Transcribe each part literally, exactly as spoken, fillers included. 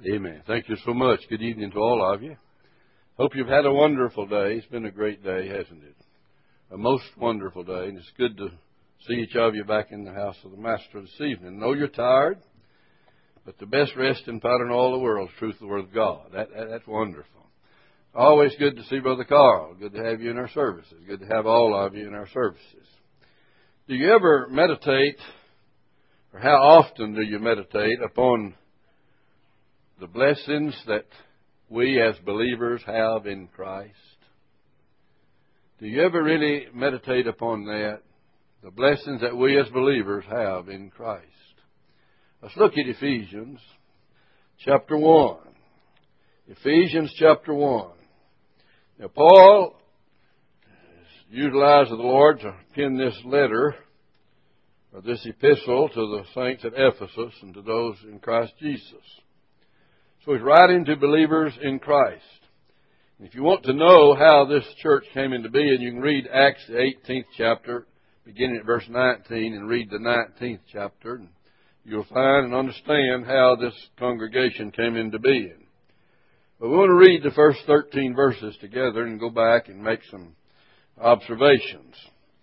Amen. Thank you so much. Good evening to all of you. Hope you've had a wonderful day. It's been a great day, hasn't it? A most wonderful day, and it's good to see each of you back in the house of the Master this evening. I know you're tired, but the best resting powder in all the world is truth of the Word of God. That, that, that's wonderful. Always good to see Brother Carl. Good to have you in our services. Good to have all of you in our services. Do you ever meditate, or how often do you meditate upon the blessings that we as believers have in Christ? Do you ever really meditate upon that? The blessings that we as believers have in Christ. Let's look at Ephesians chapter one. Ephesians chapter one. Now, Paul utilized the Lord to pen this letter, or this epistle, to the saints at Ephesus and to those in Christ Jesus. So he's writing to believers in Christ. If you want to know how this church came into being, you can read Acts, the eighteenth chapter, beginning at verse nineteen, and read the nineteenth chapter. And you'll find and understand how this congregation came into being. But we want to read the first thirteen verses together and go back and make some observations.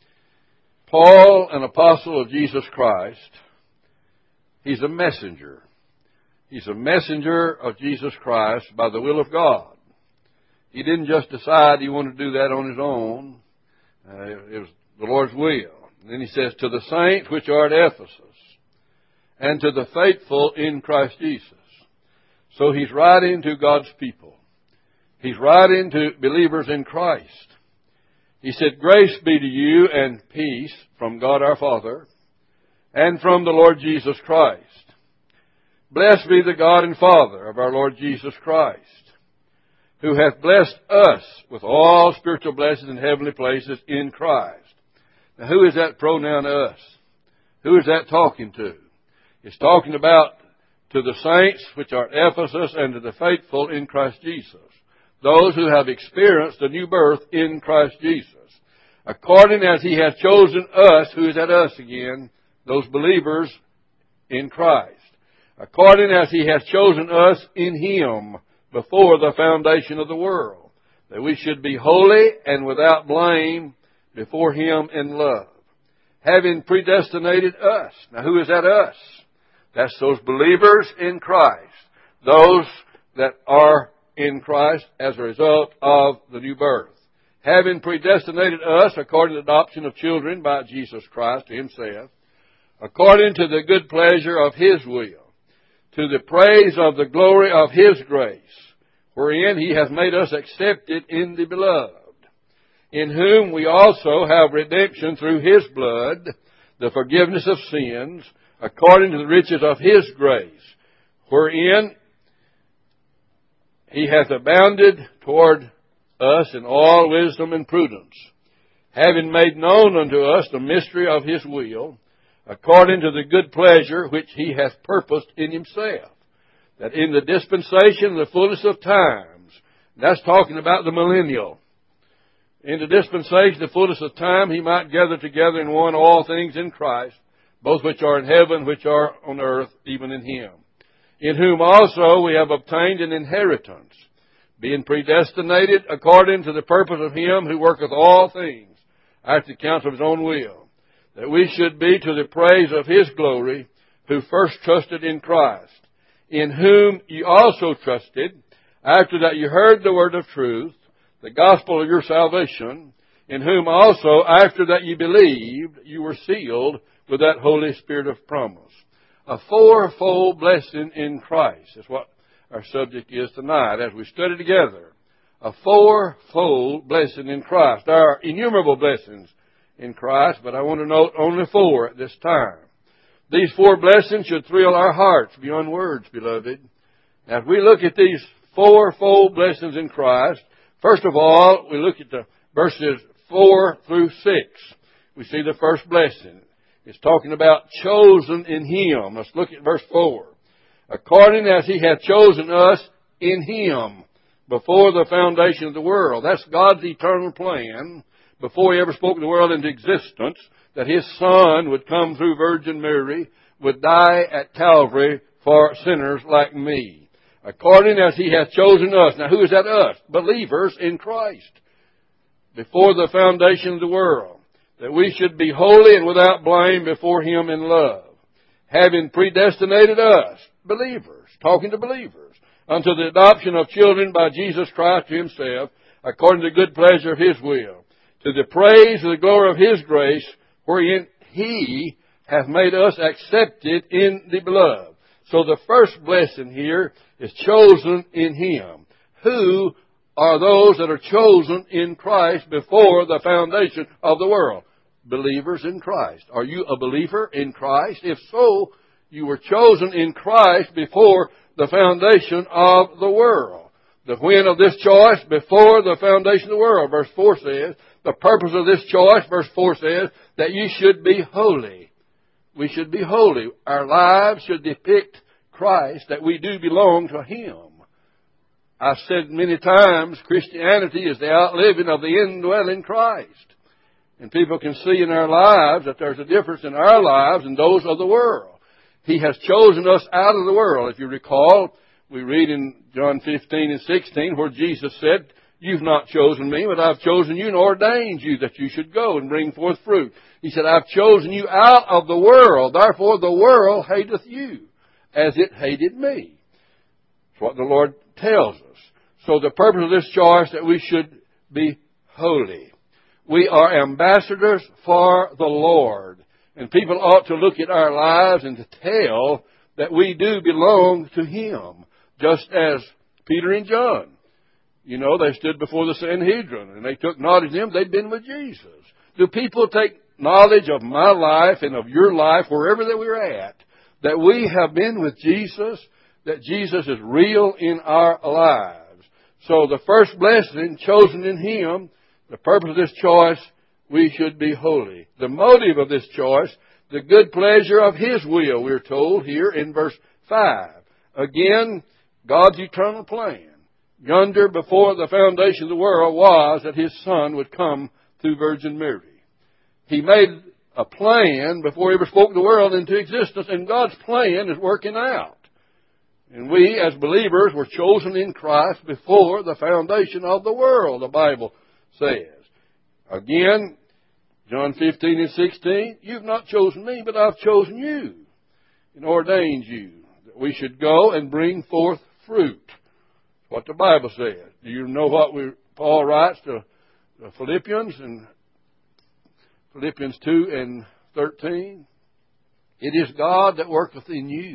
Paul, an apostle of Jesus Christ, he's a messenger. He's a messenger of Jesus Christ by the will of God. He didn't just decide he wanted to do that on his own. Uh, it was the Lord's will. And then he says, to the saints which are at Ephesus, and to the faithful in Christ Jesus. So he's writing to God's people. He's writing to believers in Christ. He said, grace be to you and peace from God our Father and from the Lord Jesus Christ. Blessed be the God and Father of our Lord Jesus Christ, who hath blessed us with all spiritual blessings in heavenly places in Christ. Now, who is that pronoun us? Who is that talking to? It's talking about to the saints which are at Ephesus and to the faithful in Christ Jesus. Those who have experienced a new birth in Christ Jesus. According as He hath chosen us, who is at us again, those believers in Christ. According as He hath chosen us in Him before the foundation of the world, that we should be holy and without blame before Him in love, having predestinated us. Now, who is that us? That's those believers in Christ, those that are in Christ as a result of the new birth. Having predestinated us according to the adoption of children by Jesus Christ to Himself, according to the good pleasure of His will, to the praise of the glory of His grace, wherein He hath made us accepted in the Beloved, in whom we also have redemption through His blood, the forgiveness of sins, according to the riches of His grace, wherein He hath abounded toward us in all wisdom and prudence, having made known unto us the mystery of His will, according to the good pleasure which He hath purposed in Himself, that in the dispensation of the fullness of times, that's talking about the millennial, in the dispensation of the fullness of time, He might gather together in one all things in Christ, both which are in heaven, which are on earth, even in Him, in whom also we have obtained an inheritance, being predestinated according to the purpose of Him who worketh all things after the counsel of His own will, that we should be to the praise of His glory, who first trusted in Christ, in whom ye also trusted, after that you heard the word of truth, the gospel of your salvation, in whom also, after that ye believed, you were sealed with that Holy Spirit of promise. A fourfold blessing in Christ is what our subject is tonight as we study together. A fourfold blessing in Christ. There are innumerable blessings in Christ, but I want to note only four at this time. These four blessings should thrill our hearts beyond words, beloved. Now, if we look at these fourfold blessings in Christ, first of all, we look at the verses four through six. We see the first blessing. It's talking about chosen in Him. Let's look at verse four. According as He hath chosen us in Him before the foundation of the world. That's God's eternal plan before He ever spoke the world into existence, that His Son would come through Virgin Mary, would die at Calvary for sinners like me. according as He hath chosen us. Now who is that us? Believers in Christ. Before the foundation of the world, that we should be holy and without blame before Him in love, having predestinated us, believers, talking to believers, unto the adoption of children by Jesus Christ to Himself, according to the good pleasure of His will, to the praise of the glory of His grace, wherein He hath made us accepted in the beloved. So the first blessing here is chosen in Him. Who are those that are chosen in Christ before the foundation of the world? Believers in Christ. Are you a believer in Christ? If so, you were chosen in Christ before the foundation of the world. The when of this choice before the foundation of the world. Verse four says, the purpose of this choice, verse four says, that you should be holy. We should be holy. Our lives should depict Christ, that we do belong to Him. I've said many times, Christianity is the outliving of the indwelling Christ. And people can see in our lives that there's a difference in our lives and those of the world. He has chosen us out of the world. If you recall, we read in John fifteen and sixteen where Jesus said, you've not chosen me, but I've chosen you and ordained you that you should go and bring forth fruit. He said, I've chosen you out of the world. Therefore the world hateth you as it hated me. That's what the Lord tells us. So the purpose of this choice that we should be holy. We are ambassadors for the Lord. And people ought to look at our lives and to tell that we do belong to Him. Just as Peter and John. You know, they stood before the Sanhedrin and they took knowledge of Him. They'd been with Jesus. Do people take knowledge of my life and of your life, wherever that we're at, that we have been with Jesus, that Jesus is real in our lives? So the first blessing, chosen in Him, the purpose of this choice, we should be holy. The motive of this choice, the good pleasure of His will, we're told here in verse five. Again, God's eternal plan, yonder before the foundation of the world, was that His Son would come through Virgin Mary. He made a plan before He ever spoke the world into existence, and God's plan is working out. And we, as believers, were chosen in Christ before the foundation of the world, the Bible says. Again, John fifteen and sixteen, you've not chosen me, but I've chosen you and ordained you that we should go and bring forth fruit. That's what the Bible says. Do you know what we, Paul writes to the Philippians in Philippians two and thirteen? It is God that worketh in you,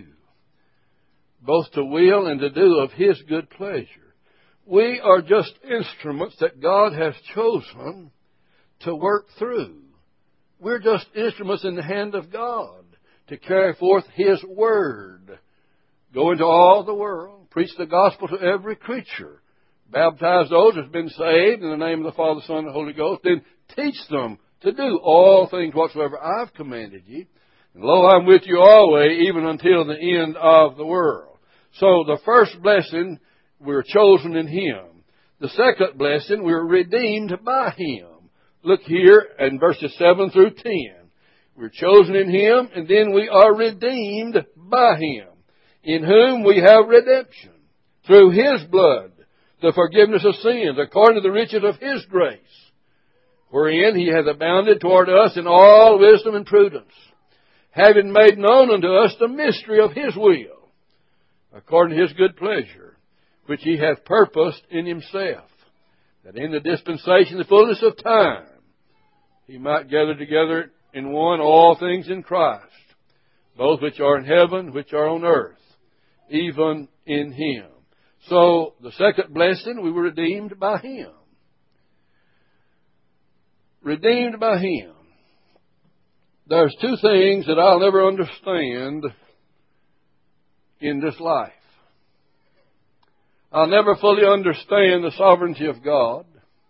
both to will and to do of His good pleasure. We are just instruments that God has chosen to work through. We're just instruments in the hand of God to carry forth His Word. Go into all the world, preach the gospel to every creature, baptize those that have been saved in the name of the Father, Son, and the Holy Ghost, then teach them to do all things whatsoever I've commanded you. And lo, I'm with you always, even until the end of the world. So the first blessing, we're chosen in Him. The second blessing, we're redeemed by Him. Look here in verses seven through ten. We're chosen in Him, and then we are redeemed by Him, in whom we have redemption, through His blood, the forgiveness of sins, according to the riches of His grace, wherein He hath abounded toward us in all wisdom and prudence, having made known unto us the mystery of His will, according to His good pleasure, which He hath purposed in Himself, that in the dispensation, the fullness of time, He might gather together in one all things in Christ, both which are in heaven, which are on earth, even in Him. So, the second blessing, we were redeemed by Him. Redeemed by Him. There's two things that I'll never understand in this life. I'll never fully understand the sovereignty of God.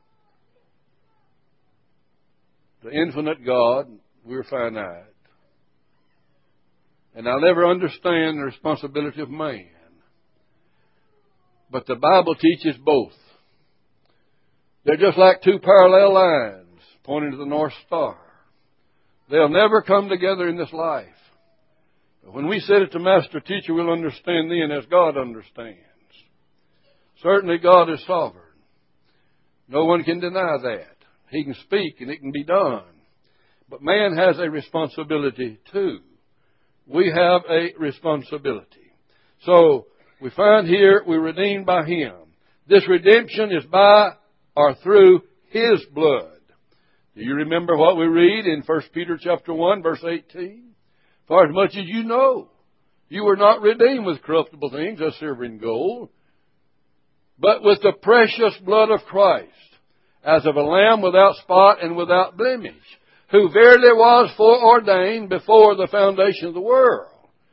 The infinite God, we're finite. And I'll never understand the responsibility of man. But the Bible teaches both. They're just like two parallel lines pointing to the North Star. They'll never come together in this life. But when we sit at the Master Teacher, we'll understand then as God understands. Certainly God is sovereign. No one can deny that. He can speak and it can be done. But man has a responsibility too. We have a responsibility. So we find here we're redeemed by Him. This redemption is by or through His blood. Do you remember what we read in First Peter chapter one, verse eighteen? For as much as you know, you were not redeemed with corruptible things, as silver and gold, but with the precious blood of Christ, as of a lamb without spot and without blemish, who verily was foreordained before the foundation of the world.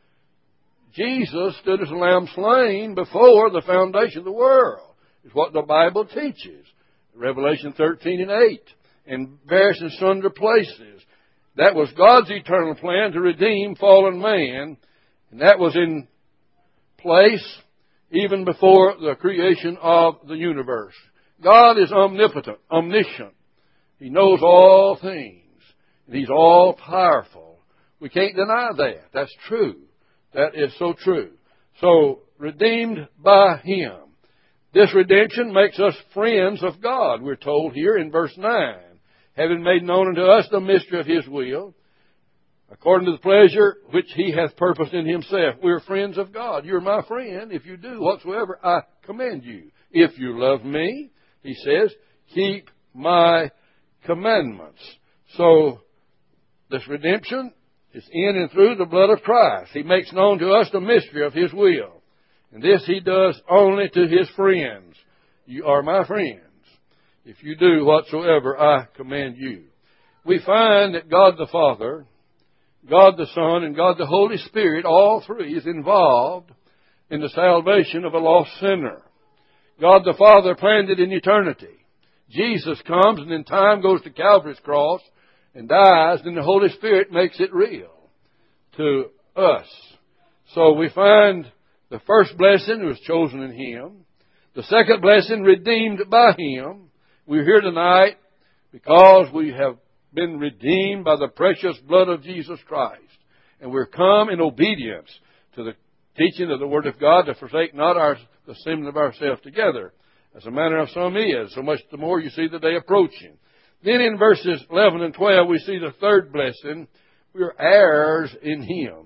Jesus stood as a lamb slain before the foundation of the world. It's what the Bible teaches. Revelation thirteen and eight, in various and sundry places. That was God's eternal plan to redeem fallen man, and that was in place even before the creation of the universe. God is omnipotent, omniscient. He knows all things. And He's all-powerful. We can't deny that. That's true. That is so true. So, redeemed by Him. This redemption makes us friends of God, we're told here in verse nine. Having made known unto us the mystery of His will, according to the pleasure which He hath purposed in Himself. We're friends of God. You're my friend if you do whatsoever I command you. If you love me, He says, keep my commandments. So, this redemption is in and through the blood of Christ. He makes known to us the mystery of His will. And this He does only to His friends. You are my friends if you do whatsoever I command you. We find that God the Father, God the Son, and God the Holy Spirit, all three, is involved in the salvation of a lost sinner. God the Father planned it in eternity. Jesus comes and in time goes to Calvary's cross and dies, and the Holy Spirit makes it real to us. So we find the first blessing was chosen in Him. The second blessing, redeemed by Him. We're here tonight because we have been redeemed by the precious blood of Jesus Christ. And we're come in obedience to the teaching of the Word of God to forsake not our, the assembling of ourselves together, as a manner of some is, so much the more you see the day approaching. Then in verses eleven and twelve we see the third blessing. We are heirs in Him,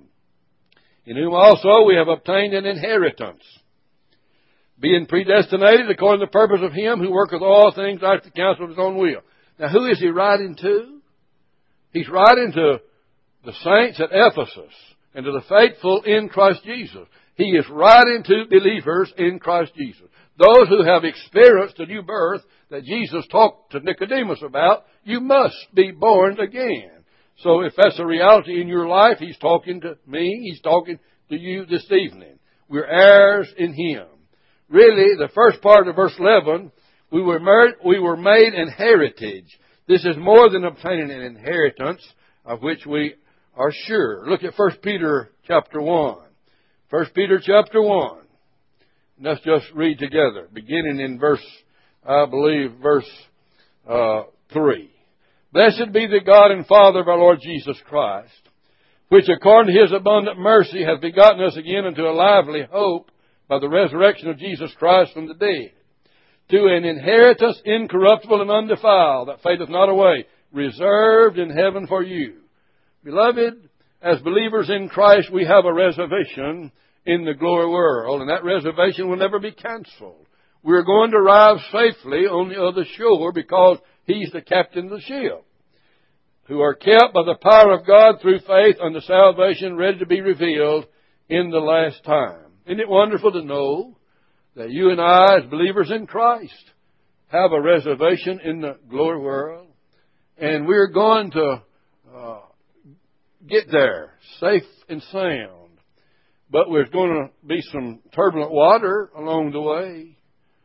in whom also we have obtained an inheritance, being predestinated according to the purpose of Him who worketh all things after the counsel of His own will. Now who is He writing to? He's writing to the saints at Ephesus and to the faithful in Christ Jesus. He is writing to believers in Christ Jesus. Those who have experienced the new birth that Jesus talked to Nicodemus about, you must be born again. So if that's a reality in your life, He's talking to me, He's talking to you this evening. We're heirs in Him. Really, the first part of verse eleven, we were, mar- we were made an heritage. This is more than obtaining an inheritance of which we are sure. Look at First Peter chapter one. First Peter chapter one. Let's just read together, beginning in verse, I believe, verse uh, three. Blessed be the God and Father of our Lord Jesus Christ, which according to His abundant mercy hath begotten us again unto a lively hope by the resurrection of Jesus Christ from the dead, to an inheritance incorruptible and undefiled, that fadeth not away, reserved in heaven for you. Beloved, as believers in Christ, we have a reservation in the glory world, and that reservation will never be canceled. We're going to arrive safely on the other shore because He's the captain of the ship, who are kept by the power of God through faith unto salvation, ready to be revealed in the last time. Isn't it wonderful to know that you and I, as believers in Christ, have a reservation in the glory world, and we're going to uh, get there safe and sound. But there's going to be some turbulent water along the way.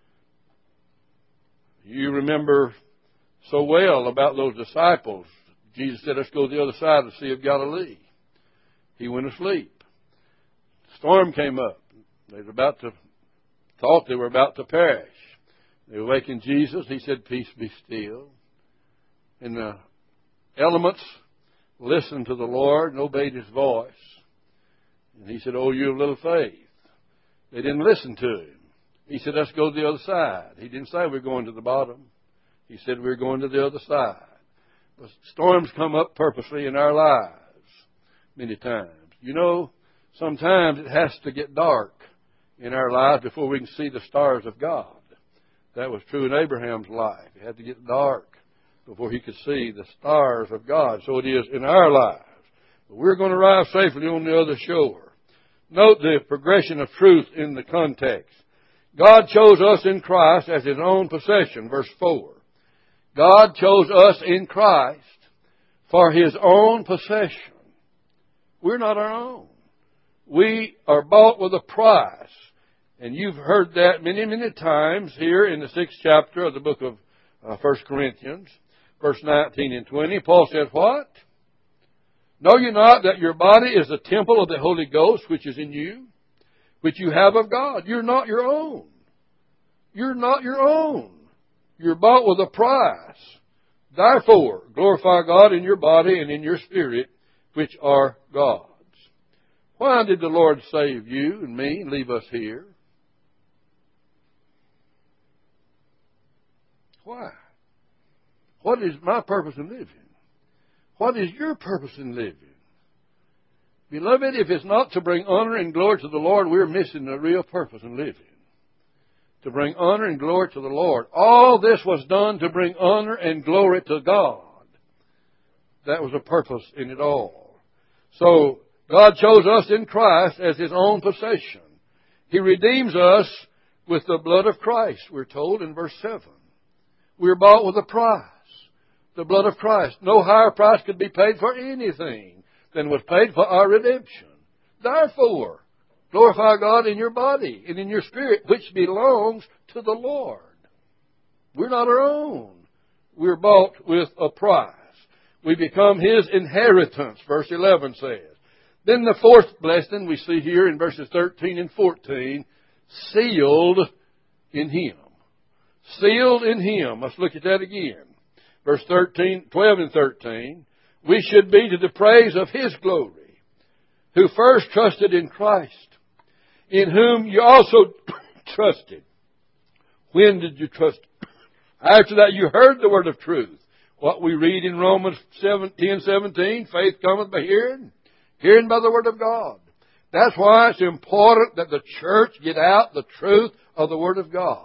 You remember so well about those disciples. Jesus said, let's go to the other side of the Sea of Galilee. He went asleep. Storm came up. They were about to, thought they were about to perish. They awakened Jesus. He said, peace be still. And the elements listened to the Lord and obeyed His voice. And He said, oh, you of little faith. They didn't listen to Him. He said, let's go to the other side. He didn't say we're going to the bottom. He said we're going to the other side. But storms come up purposely in our lives many times. You know, sometimes it has to get dark in our lives before we can see the stars of God. That was true in Abraham's life. It had to get dark before he could see the stars of God. So it is in our lives. But we're going to arrive safely on the other shore. Note the progression of truth in the context. God chose us in Christ as His own possession, verse four. God chose us in Christ for His own possession. We're not our own. We are bought with a price. And you've heard that many, many times here in the sixth chapter of the book of uh, First Corinthians, verse nineteen and twenty. Paul says, what? Know you not that your body is the temple of the Holy Ghost, which is in you, which you have of God? You're not your own. You're not your own. You're bought with a price. Therefore, glorify God in your body and in your spirit, which are God's. Why did the Lord save you and me and leave us here? Why? What is my purpose in living? What is your purpose in living? Beloved, if it's not to bring honor and glory to the Lord, we're missing the real purpose in living. To bring honor and glory to the Lord. All this was done to bring honor and glory to God. That was a purpose in it all. So, God chose us in Christ as His own possession. He redeems us with the blood of Christ, we're told in verse seven. We're bought with a price. The blood of Christ. No higher price could be paid for anything than was paid for our redemption. Therefore, glorify God in your body and in your spirit, which belongs to the Lord. We're not our own. We're bought with a price. We become His inheritance, verse eleven says. Then the fourth blessing we see here in verses thirteen and fourteen, sealed in Him. Sealed in Him. Let's look at that again. Verse thirteen, twelve and thirteen. We should be to the praise of His glory, who first trusted in Christ, in whom you also trusted. When did you trust? After that you heard the word of truth. What we read in Romans ten seventeen, faith cometh by hearing, hearing by the word of God. That's why it's important that the church get out the truth of the word of God.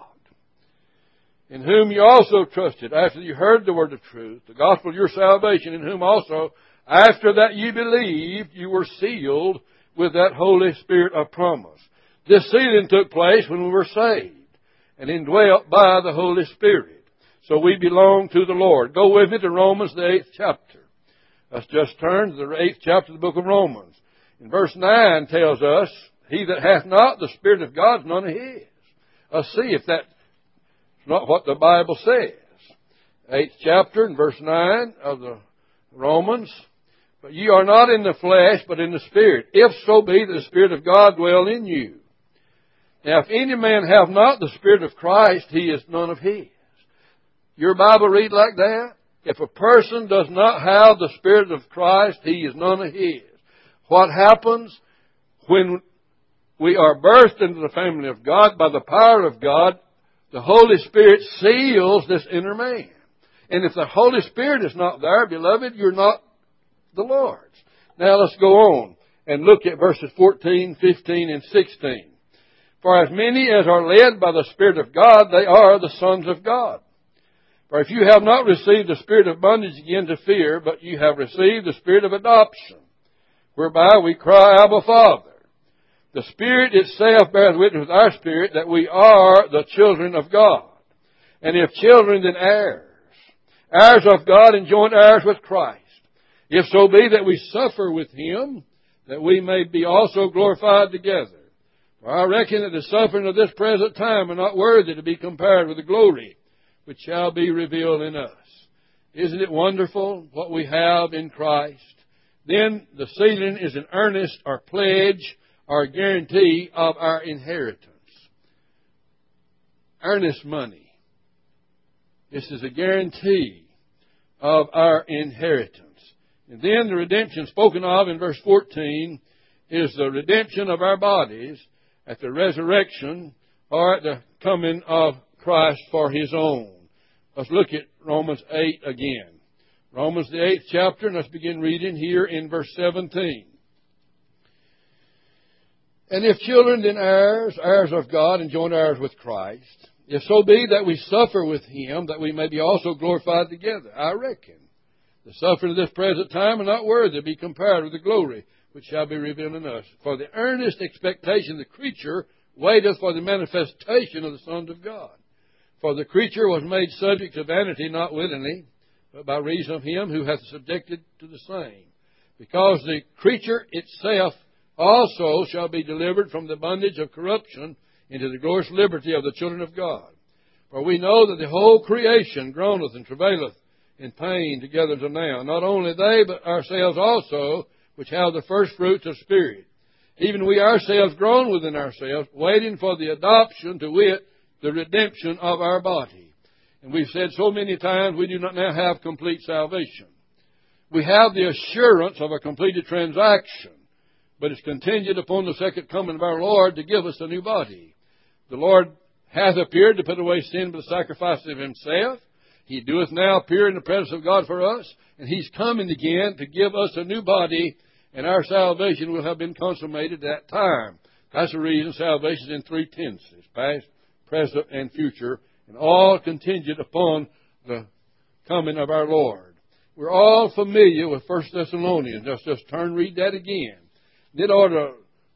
In whom you also trusted, after you heard the word of truth, the gospel of your salvation, in whom also, after that you believed, you were sealed with that Holy Spirit of promise. This sealing took place when we were saved and indwelt by the Holy Spirit. So we belong to the Lord. Go with me to Romans, the eighth chapter. Let's just turn to the eighth chapter of the book of Romans. In verse nine tells us, he that hath not the Spirit of God is none of His. Let's see if that's not what the Bible says. Eighth chapter and verse nine of the Romans. But ye are not in the flesh, but in the Spirit, if so be that the Spirit of God dwell in you. Now, if any man have not the Spirit of Christ, he is none of His. Your Bible read like that? If a person does not have the Spirit of Christ, he is none of His. What happens when we are birthed into the family of God by the power of God? The Holy Spirit seals this inner man. And if the Holy Spirit is not there, beloved, you're not the Lord's. Now let's go on and look at verses fourteen, fifteen, and sixteen. For as many as are led by the Spirit of God, they are the sons of God. For if you have not received the spirit of bondage again to fear, but you have received the Spirit of adoption, whereby we cry, Abba, Father. The Spirit itself bears witness with our spirit that we are the children of God. And if children, then heirs. Heirs of God and joint heirs with Christ. If so be that we suffer with Him, that we may be also glorified together. For I reckon that the suffering of this present time are not worthy to be compared with the glory which shall be revealed in us. Isn't it wonderful what we have in Christ? Then the sealing is an earnest or pledge or guarantee of our inheritance. Earnest money. This is a guarantee of our inheritance. And then the redemption spoken of in verse fourteen is the redemption of our bodies at the resurrection or at the coming of Christ for His own. Let's look at Romans eight again. Romans the eighth chapter, and let's begin reading here in verse seventeen. And if children, then heirs, heirs of God, and joint heirs with Christ, if so be that we suffer with Him, that we may be also glorified together. I reckon the suffering of this present time are not worthy to be compared with the glory which shall be revealed in us. For the earnest expectation of the creature waiteth for the manifestation of the sons of God. For the creature was made subject to vanity, not willingly, but by reason of Him who hath subjected to the same. Because the creature itself also shall be delivered from the bondage of corruption into the glorious liberty of the children of God. For we know that the whole creation groaneth and travaileth in pain together until now. Not only they, but ourselves also, which have the first fruits of Spirit. Even we ourselves groan within ourselves, waiting for the adoption, to wit, the redemption of our body. And we've said so many times, we do not now have complete salvation. We have the assurance of a completed transaction, but it's contingent upon the second coming of our Lord to give us a new body. The Lord hath appeared to put away sin by the sacrifice of Himself. He doeth now appear in the presence of God for us, and He's coming again to give us a new body, and our salvation will have been consummated at that time. That's the reason salvation is in three tenses, past, present, and future, and all contingent upon the coming of our Lord. We're all familiar with First Thessalonians. Let's just turn and read that again. It ought to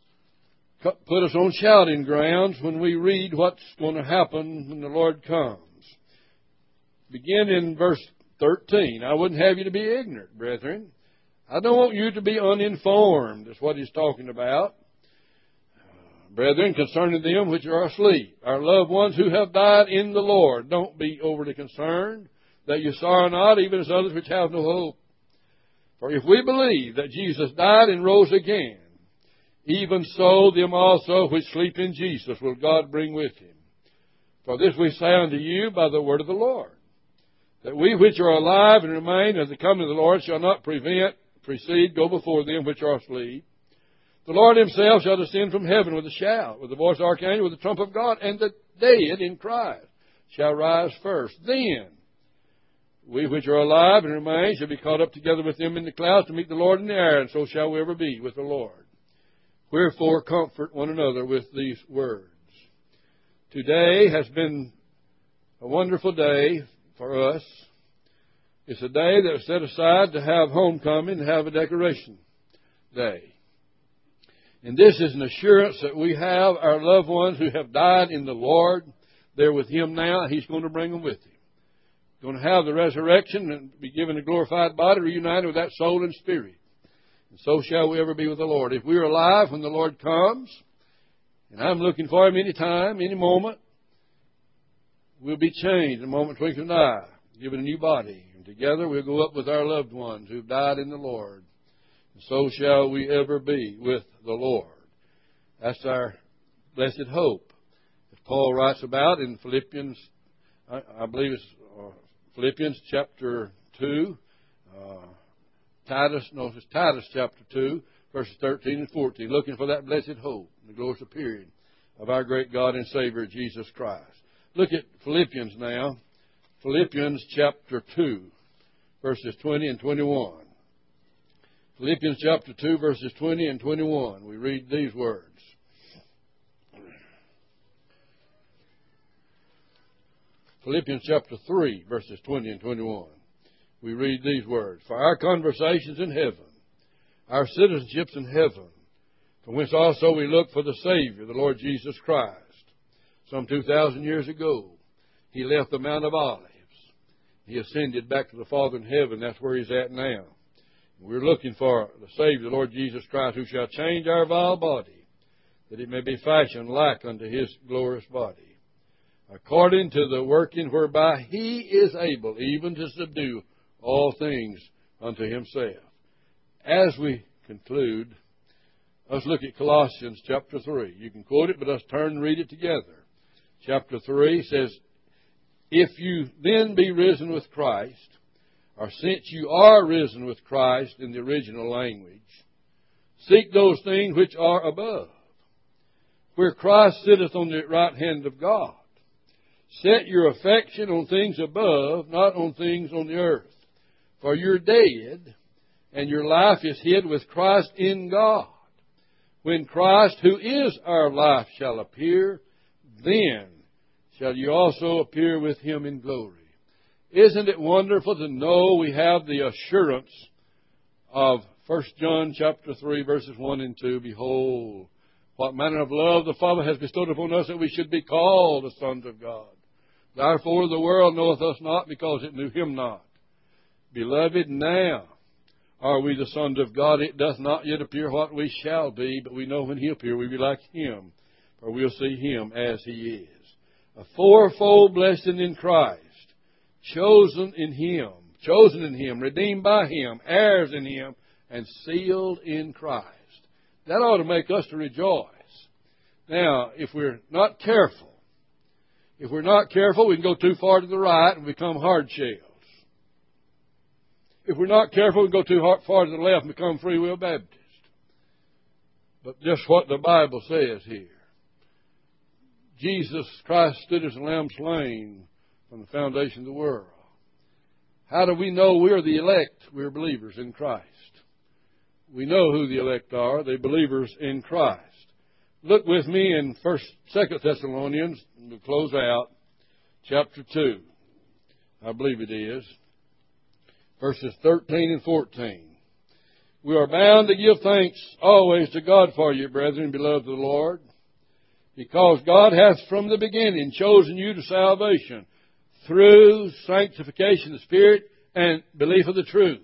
put us on shouting grounds when we read what's going to happen when the Lord comes. Begin in verse thirteen. I wouldn't have you to be ignorant, brethren. I don't want you to be uninformed, is what he's talking about. Brethren, concerning them which are asleep, our loved ones who have died in the Lord. Don't be overly concerned that you sorrow not, even as others which have no hope. For if we believe that Jesus died and rose again, even so them also which sleep in Jesus will God bring with Him. For this we say unto you by the word of the Lord, that we which are alive and remain as the coming of the Lord shall not prevent, precede, go before them which are asleep. The Lord Himself shall descend from heaven with a shout, with the voice of the archangel, with the trump of God, and the dead in Christ shall rise first. Then we which are alive and remain shall be caught up together with them in the clouds to meet the Lord in the air, and so shall we ever be with the Lord. Wherefore comfort one another with these words. Today has been a wonderful day for us. It's a day that was set aside to have homecoming, to have a decoration day. And this is an assurance that we have our loved ones who have died in the Lord. They're with Him now. He's going to bring them with Him. Going to have the resurrection and be given a glorified body, reunited with that soul and spirit. And so shall we ever be with the Lord. If we're alive when the Lord comes, and I'm looking for Him any time, any moment, we'll be changed in a moment, twinkling of an eye, given a new body. And together we'll go up with our loved ones who've died in the Lord. And so shall we ever be with the Lord. That's our blessed hope. As Paul writes about in Philippians, I, I believe it's uh, Philippians chapter two, uh, Titus, no, it's Titus chapter two, verses thirteen and fourteen, looking for that blessed hope, the glorious appearing of our great God and Savior, Jesus Christ. Look at Philippians now. Philippians chapter two, verses twenty and twenty-one. Philippians chapter two, verses twenty and twenty-one. We read these words. Philippians chapter three, verses twenty and twenty-one. We read these words. For our conversations in heaven, our citizenships in heaven, from whence also we look for the Savior, the Lord Jesus Christ. Some two thousand years ago, He left the Mount of Olives. He ascended back to the Father in heaven. That's where He's at now. We're looking for the Savior, the Lord Jesus Christ, who shall change our vile body, that it may be fashioned like unto His glorious body, according to the working whereby He is able even to subdue all things unto Himself. As we conclude, let's look at Colossians chapter three. You can quote it, but let's turn and read it together. Chapter three says, if you then be risen with Christ, or since you are risen with Christ in the original language, seek those things which are above, where Christ sitteth on the right hand of God. Set your affection on things above, not on things on the earth. For you're dead, and your life is hid with Christ in God. When Christ, who is our life, shall appear, then shall you also appear with Him in glory. Isn't it wonderful to know we have the assurance of First John chapter three, verses one and two? Behold, what manner of love the Father has bestowed upon us, that we should be called the sons of God. Therefore the world knoweth us not, because it knew Him not. Beloved, now are we the sons of God. It doth not yet appear what we shall be, but we know when He appear, we will be like Him, for we'll see Him as He is. A fourfold blessing in Christ, chosen in Him, chosen in Him, redeemed by Him, heirs in Him, and sealed in Christ. That ought to make us to rejoice. Now, if we're not careful, if we're not careful, we can go too far to the right and become hard shells. If we're not careful, we can go too far to the left and become free will Baptist. But just what the Bible says here. Jesus Christ stood as a lamb slain from the foundation of the world. How do we know we're the elect? We're believers in Christ. We know who the elect are. They're believers in Christ. Look with me in First, Second Thessalonians. We'll close out chapter two. I believe it is. Verses thirteen and fourteen. We are bound to give thanks always to God for you, brethren, beloved of the Lord, because God hath from the beginning chosen you to salvation through sanctification of the Spirit and belief of the truth,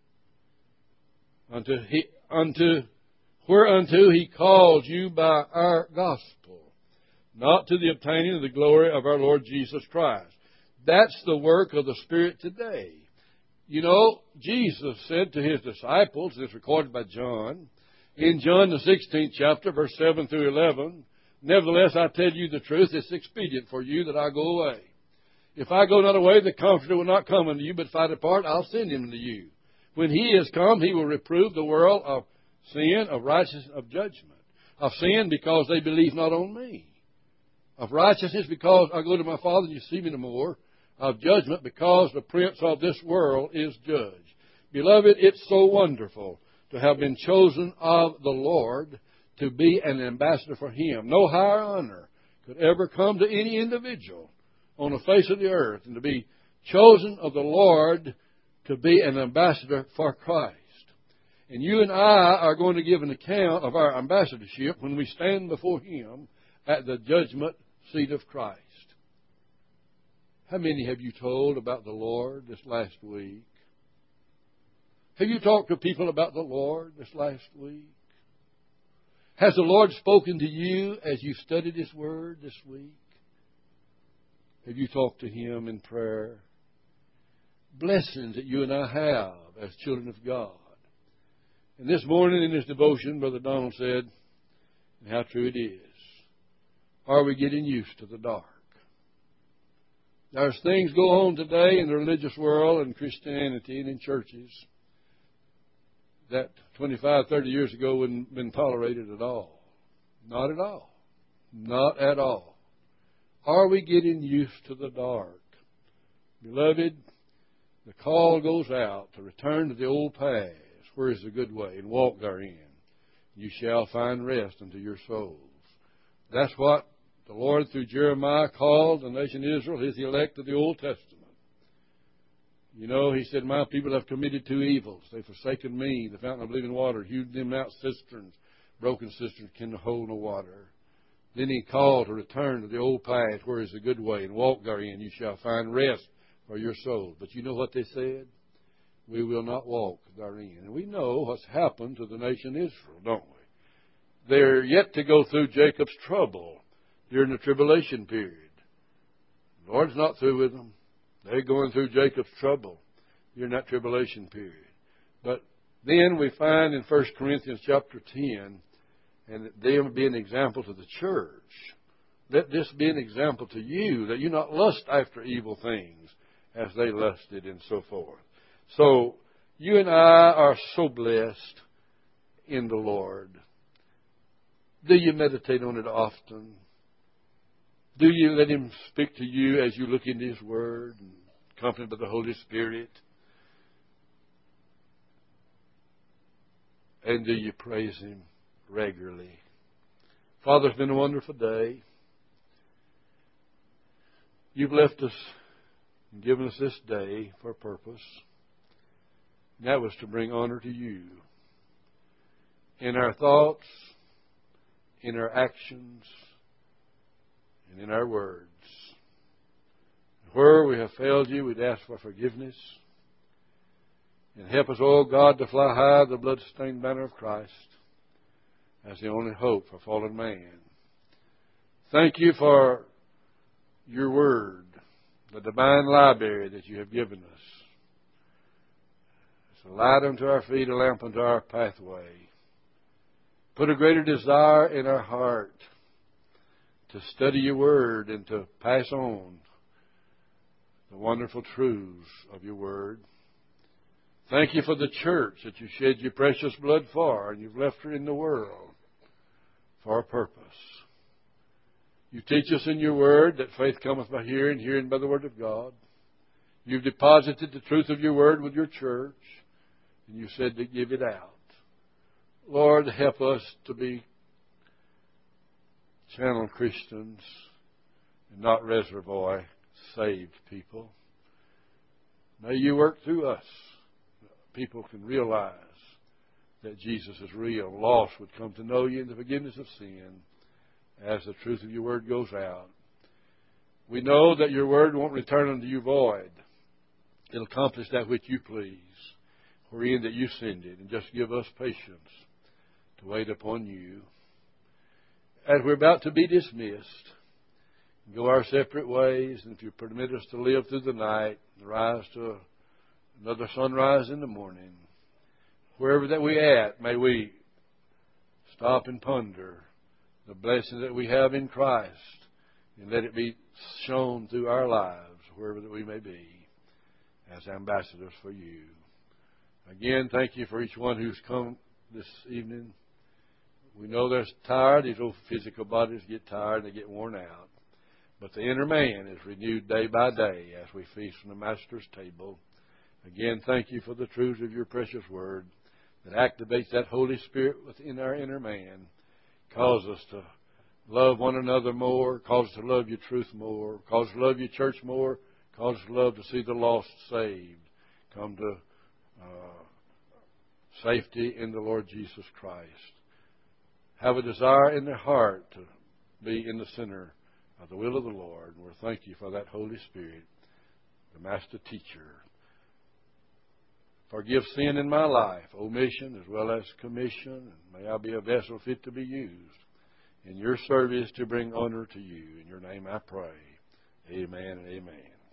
unto he, unto whereunto He called you by our gospel, not to the obtaining of the glory of our Lord Jesus Christ. That's the work of the Spirit today. You know, Jesus said to His disciples, it's recorded by John, in John the sixteenth chapter, verse seven through eleven, nevertheless I tell you the truth, it's expedient for you that I go away. If I go not away, the Comforter will not come unto you, but if I depart, I'll send Him to you. When He is come, He will reprove the world of sin, of righteousness, of judgment. Of sin, because they believe not on me. Of righteousness, because I go to my Father and you see me no more. Of judgment, because the prince of this world is judged. Beloved, it's so wonderful to have been chosen of the Lord to be an ambassador for Him. No higher honor could ever come to any individual on the face of the earth than to be chosen of the Lord to be an ambassador for Christ. And you and I are going to give an account of our ambassadorship when we stand before Him at the judgment seat of Christ. How many have you told about the Lord this last week? Have you talked to people about the Lord this last week? Has the Lord spoken to you as you studied His Word this week? Have you talked to Him in prayer? Blessings that you and I have as children of God. And this morning in his devotion, Brother Donald said, and how true it is, are we getting used to the dark? There's things go on today in the religious world and Christianity and in churches that twenty-five, thirty years ago wouldn't have been tolerated at all. Not at all. Not at all. Are we getting used to the dark? Beloved, the call goes out to return to the old paths, where is the good way, and walk therein. You shall find rest unto your souls. That's what the Lord, through Jeremiah, called the nation of Israel His elect of the Old Testament. You know, He said, my people have committed two evils. They've forsaken me, the fountain of living water, hewed them out cisterns. Broken cisterns can hold no water. Then He called to return to the old path, where is the good way, and walk therein. You shall find rest for your soul. But you know what they said? We will not walk therein. And we know what's happened to the nation Israel, don't we? They're yet to go through Jacob's trouble during the tribulation period. The Lord's not through with them. They're going through Jacob's trouble during that tribulation period. But then we find in First Corinthians chapter ten, and they will be an example to the church. Let this be an example to you, that you not lust after evil things as they lusted and so forth. So you and I are so blessed in the Lord. Do you meditate on it often? Do you let Him speak to you as you look into His Word and accompanied by the Holy Spirit? And do you praise Him regularly? Father, it's been a wonderful day. You've left us and given us this day for a purpose. And that was to bring honor to you. In our thoughts, in our actions, and in our words. Where we have failed you, we'd ask for forgiveness. And help us, oh God, to fly high the blood-stained banner of Christ as the only hope for fallen man. Thank you for your word, the divine library that you have given us. It's a light unto our feet, a lamp unto our pathway. Put a greater desire in our heart to study your word and to pass on the wonderful truths of your word. Thank you for the church that you shed your precious blood for, and you've left her in the world for a purpose. You teach us in your word that faith cometh by hearing, hearing by the word of God. You've deposited the truth of your word with your church, and you said to give it out. Lord, help us to be channel Christians and not reservoir saved people. May you work through us. People can realize that Jesus is real. Lost would come to know you in the forgiveness of sin as the truth of your word goes out. We know that your word won't return unto you void. It'll accomplish that which you please, wherein that you send it. And just give us patience to wait upon you. As we're about to be dismissed, go our separate ways, and if you permit us to live through the night, and rise to another sunrise in the morning, wherever that we at, may we stop and ponder the blessing that we have in Christ, and let it be shown through our lives, wherever that we may be, as ambassadors for you. Again, thank you for each one who's come this evening. We know they're tired. These old physical bodies get tired and they get worn out. But the inner man is renewed day by day as we feast from the Master's table. Again, thank you for the truths of your precious word that activates that Holy Spirit within our inner man. Cause us to love one another more. Cause us to love your truth more. Cause us to love your church more. Cause us to love to see the lost saved. Come to uh, safety in the Lord Jesus Christ. Have a desire in their heart to be in the center of the will of the Lord. And we thank you for that Holy Spirit, the Master Teacher. Forgive sin in my life, omission as well as commission. And may I be a vessel fit to be used in your service to bring honor to you. In your name I pray. Amen and amen.